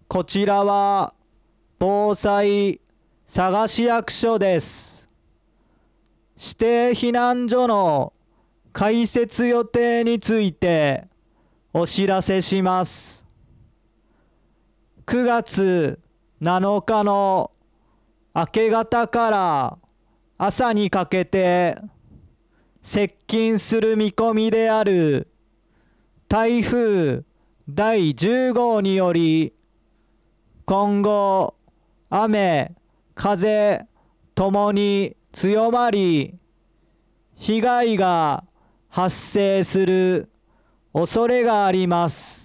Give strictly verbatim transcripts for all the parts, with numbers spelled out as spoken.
こちらは防災佐賀市役所です。指定避難所の開設予定についてお知らせします。くがつなのかの明け方から朝にかけて接近する見込みである台風だいじゅう号により、今後雨風ともに強まり、被害が発生する恐れがあります。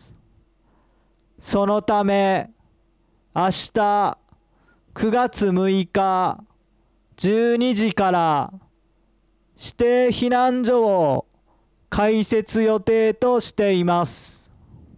そのため、明日くがつむいかじゅうにじから指定避難所を開設予定としています。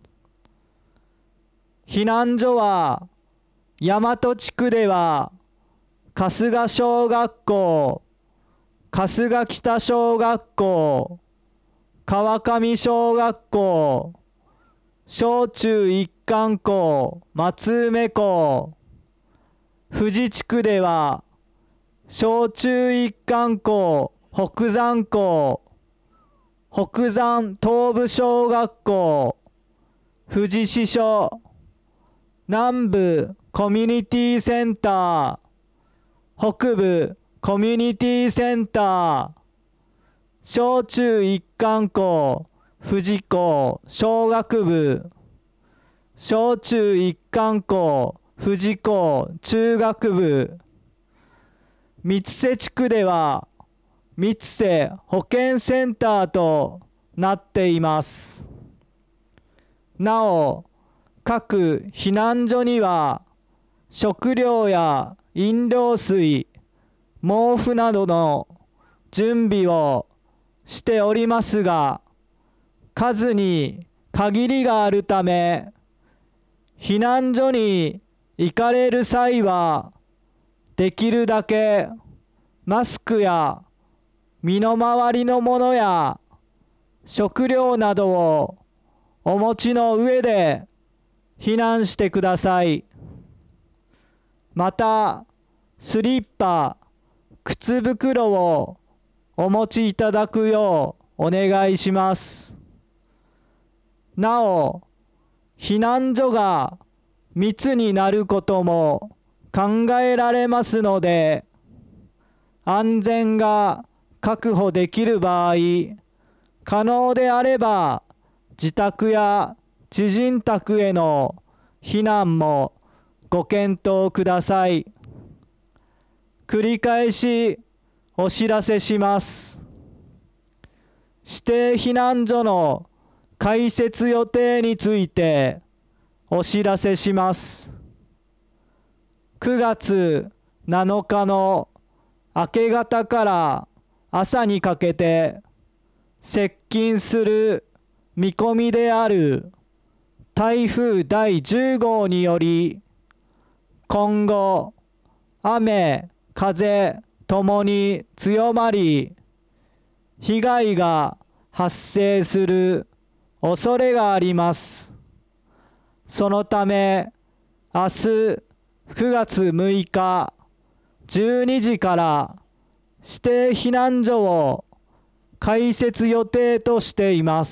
避難所は大和地区では春日小学校、春日北小学校、川上小学校、小中一貫校、松梅校、富士地区では小中一貫校、北山校、北山東部小学校、富士支所、南部コミュニティセンター、北部コミュニティセンター、小中一貫校、富士校小学部、小中一貫校、富士校中学部、三瀬地区では三瀬保健センターとなっています。なお、各避難所には食料や飲料水、毛布などの準備をしておりますが、数に限りがあるため、避難所に行かれる際は、できるだけマスクや身の回りのものや食料などをお持ちの上で避難してください。また、スリッパ、靴袋をお持ちいただくようお願いします。なお、避難所が密になることも考えられますので、安全が確保できる場合、可能であれば自宅や知人宅への避難もご検討ください。繰り返しお知らせします。指定避難所の開設予定についてお知らせします。くがつなのかの明け方から朝にかけて接近する見込みである台風だいじゅう号により、今後雨風ともに強まり、被害が発生する恐れがあります。そのため、明日くがつむいかじゅうにじから指定避難所を開設予定としています。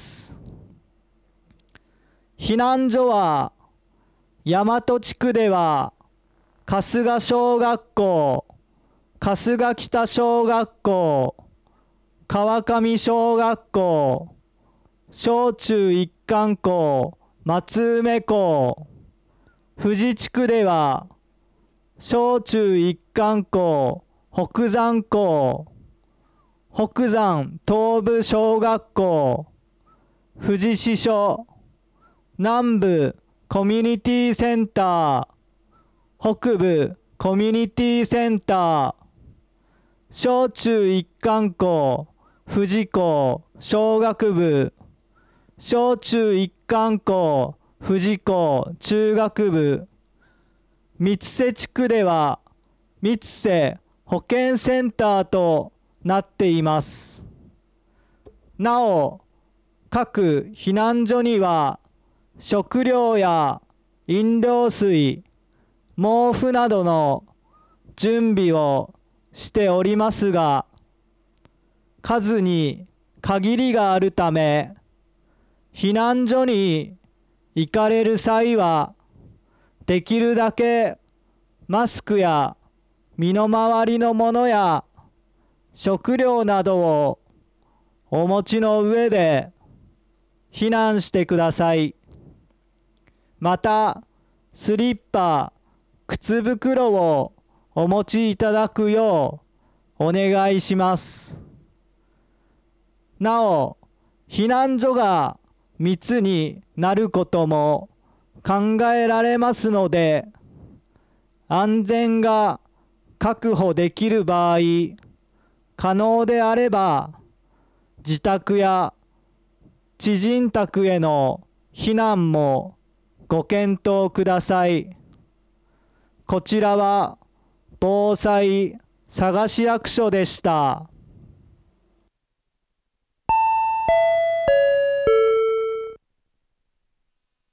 避難所は大和地区では春日小学校、春日北小学校、川上小学校、小中一貫校、松梅校、富士地区では小中一貫校、北山校、北山東部小学校、富士支所、南部コミュニティセンター、北部コミュニティセンター、小中一貫校、富士校小学部、小中一貫校、富士校中学部、三瀬地区では三瀬保健センターとなっています。なお、各避難所には食料や飲料水、毛布などの準備をしておりますが、数に限りがあるため、避難所に行かれる際は、できるだけマスクや身の回りのものや食料などをお持ちの上で避難してください。また、スリッパ、靴袋をお持ちいただくようお願いします。なお、避難所が密になることも考えられますので、安全が確保できる場合、可能であれば、自宅や知人宅への避難もご検討ください。こちらは防災佐賀市役所でした。